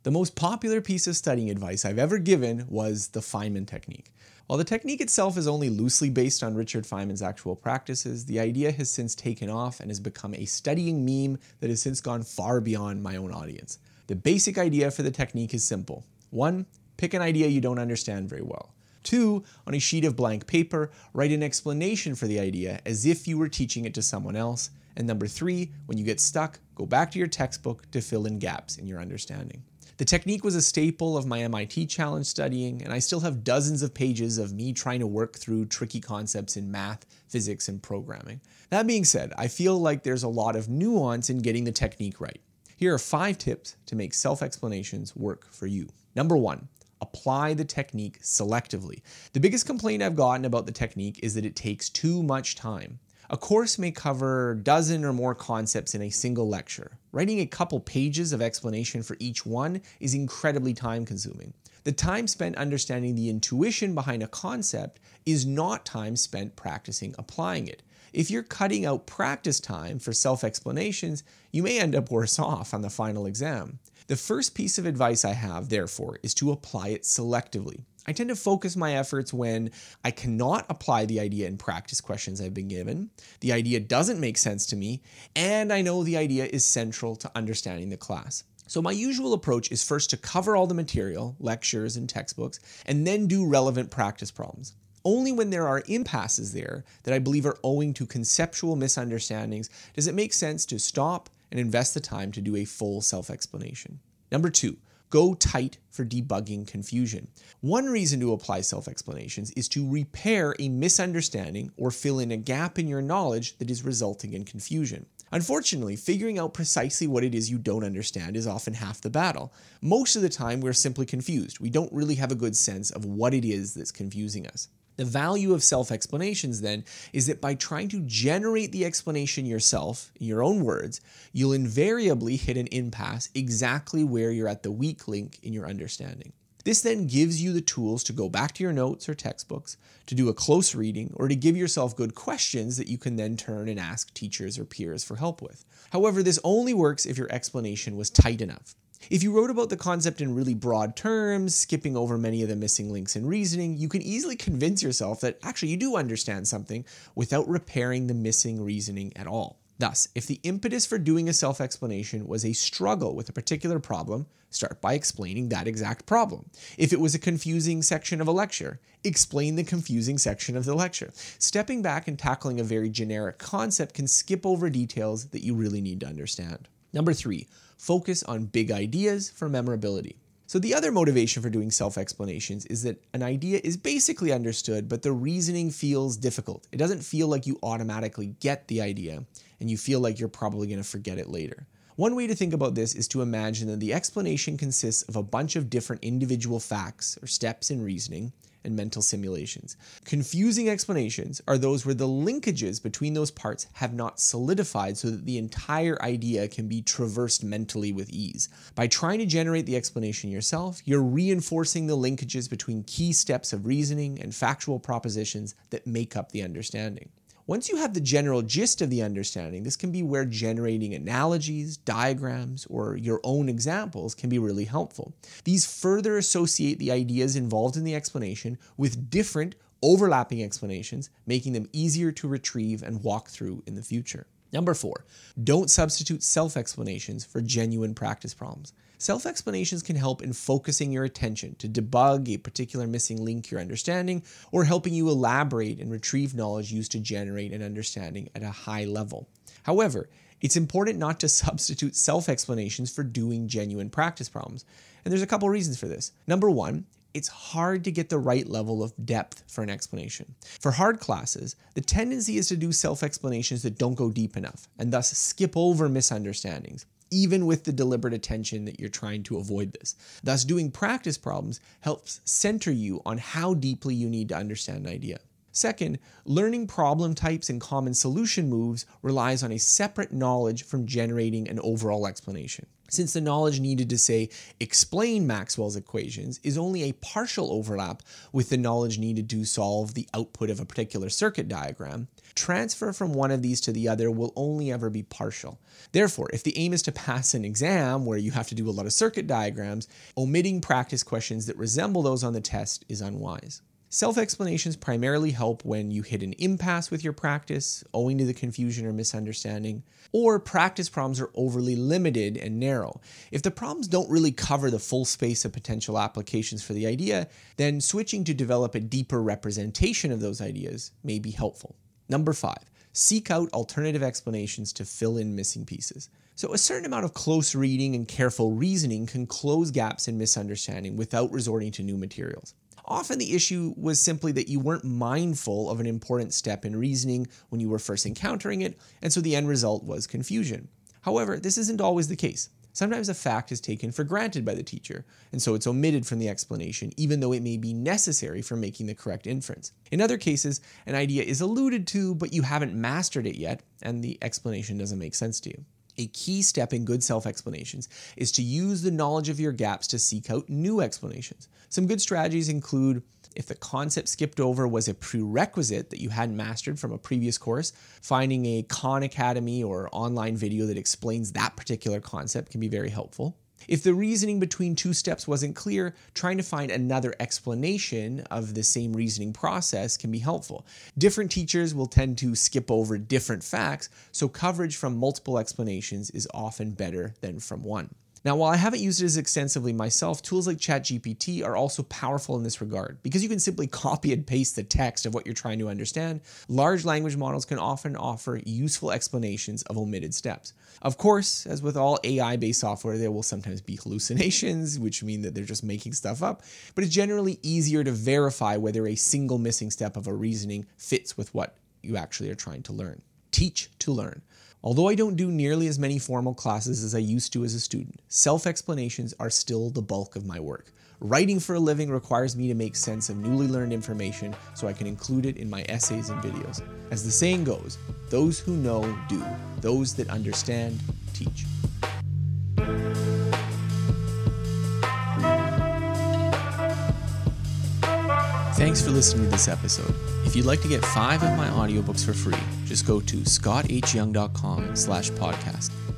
The most popular piece of studying advice I've ever given was the Feynman technique. While the technique itself is only loosely based on Richard Feynman's actual practices, the idea has since taken off and has become a studying meme that has since gone far beyond my own audience. The basic idea for the technique is simple. 1. Pick an idea you don't understand very well. 2. On a sheet of blank paper, write an explanation for the idea as if you were teaching it to someone else. And 3, when you get stuck, go back to your textbook to fill in gaps in your understanding. The technique was a staple of my MIT challenge studying, and I still have dozens of pages of me trying to work through tricky concepts in math, physics, and programming. That being said, I feel like there's a lot of nuance in getting the technique right. Here are 5 tips to make self-explanations work for you. Number 1, apply the technique selectively. The biggest complaint I've gotten about the technique is that it takes too much time. A course may cover a dozen or more concepts in a single lecture. Writing a couple pages of explanation for each one is incredibly time-consuming. The time spent understanding the intuition behind a concept is not time spent practicing applying it. If you're cutting out practice time for self-explanations, you may end up worse off on the final exam. The first piece of advice I have, therefore, is to apply it selectively. I tend to focus my efforts when I cannot apply the idea in practice questions I've been given, the idea doesn't make sense to me, and I know the idea is central to understanding the class. So my usual approach is first to cover all the material, lectures and textbooks, and then do relevant practice problems. Only when there are impasses there that I believe are owing to conceptual misunderstandings does it make sense to stop and invest the time to do a full self-explanation. Number 2. Go tight for debugging confusion. One reason to apply self-explanations is to repair a misunderstanding or fill in a gap in your knowledge that is resulting in confusion. Unfortunately, figuring out precisely what it is you don't understand is often half the battle. Most of the time, we're simply confused. We don't really have a good sense of what it is that's confusing us. The value of self-explanations, then, is that by trying to generate the explanation yourself, in your own words, you'll invariably hit an impasse exactly where you're at the weak link in your understanding. This then gives you the tools to go back to your notes or textbooks, to do a close reading, or to give yourself good questions that you can then turn and ask teachers or peers for help with. However, this only works if your explanation was tight enough. If you wrote about the concept in really broad terms, skipping over many of the missing links in reasoning, you can easily convince yourself that actually you do understand something without repairing the missing reasoning at all. Thus, if the impetus for doing a self-explanation was a struggle with a particular problem, start by explaining that exact problem. If it was a confusing section of a lecture, explain the confusing section of the lecture. Stepping back and tackling a very generic concept can skip over details that you really need to understand. Number 3, focus on big ideas for memorability. So the other motivation for doing self-explanations is that an idea is basically understood, but the reasoning feels difficult. It doesn't feel like you automatically get the idea, and you feel like you're probably going to forget it later. One way to think about this is to imagine that the explanation consists of a bunch of different individual facts or steps in reasoning and mental simulations. Confusing explanations are those where the linkages between those parts have not solidified so that the entire idea can be traversed mentally with ease. By trying to generate the explanation yourself, you're reinforcing the linkages between key steps of reasoning and factual propositions that make up the understanding. Once you have the general gist of the understanding, this can be where generating analogies, diagrams, or your own examples can be really helpful. These further associate the ideas involved in the explanation with different, overlapping explanations, making them easier to retrieve and walk through in the future. Number 4, don't substitute self-explanations for genuine practice problems. Self-explanations can help in focusing your attention to debug a particular missing link you're understanding, or helping you elaborate and retrieve knowledge used to generate an understanding at a high level. However, it's important not to substitute self-explanations for doing genuine practice problems. And there's a couple reasons for this. Number 1, it's hard to get the right level of depth for an explanation. For hard classes, the tendency is to do self-explanations that don't go deep enough, and thus skip over misunderstandings, even with the deliberate attention that you're trying to avoid this. Thus, doing practice problems helps center you on how deeply you need to understand an idea. Second, learning problem types and common solution moves relies on a separate knowledge from generating an overall explanation. since the knowledge needed to, say, explain Maxwell's equations is only a partial overlap with the knowledge needed to solve the output of a particular circuit diagram, transfer from one of these to the other will only ever be partial. Therefore, if the aim is to pass an exam where you have to do a lot of circuit diagrams, omitting practice questions that resemble those on the test is unwise. Self-explanations primarily help when you hit an impasse with your practice, owing to the confusion or misunderstanding, or practice problems are overly limited and narrow. If the problems don't really cover the full space of potential applications for the idea, then switching to develop a deeper representation of those ideas may be helpful. Number 5, seek out alternative explanations to fill in missing pieces. So a certain amount of close reading and careful reasoning can close gaps in misunderstanding without resorting to new materials. Often the issue was simply that you weren't mindful of an important step in reasoning when you were first encountering it, and so the end result was confusion. However, this isn't always the case. Sometimes a fact is taken for granted by the teacher, and so it's omitted from the explanation, even though it may be necessary for making the correct inference. In other cases, an idea is alluded to, but you haven't mastered it yet, and the explanation doesn't make sense to you. A key step in good self-explanations is to use the knowledge of your gaps to seek out new explanations. Some good strategies include, if the concept skipped over was a prerequisite that you hadn't mastered from a previous course, finding a Khan Academy or online video that explains that particular concept can be very helpful. If the reasoning between two steps wasn't clear, trying to find another explanation of the same reasoning process can be helpful. Different teachers will tend to skip over different facts, so coverage from multiple explanations is often better than from one. Now, while I haven't used it as extensively myself, tools like ChatGPT are also powerful in this regard. Because you can simply copy and paste the text of what you're trying to understand, large language models can often offer useful explanations of omitted steps. Of course, as with all AI-based software, there will sometimes be hallucinations, which mean that they're just making stuff up, but it's generally easier to verify whether a single missing step of a reasoning fits with what you actually are trying to learn. Teach to learn. Although I don't do nearly as many formal classes as I used to as a student, self-explanations are still the bulk of my work. Writing for a living requires me to make sense of newly learned information so I can include it in my essays and videos. As the saying goes, those who know do, those that understand teach. Thanks for listening to this episode. If you'd like to get 5 of my audiobooks for free, just go to scotthyoung.com/podcast.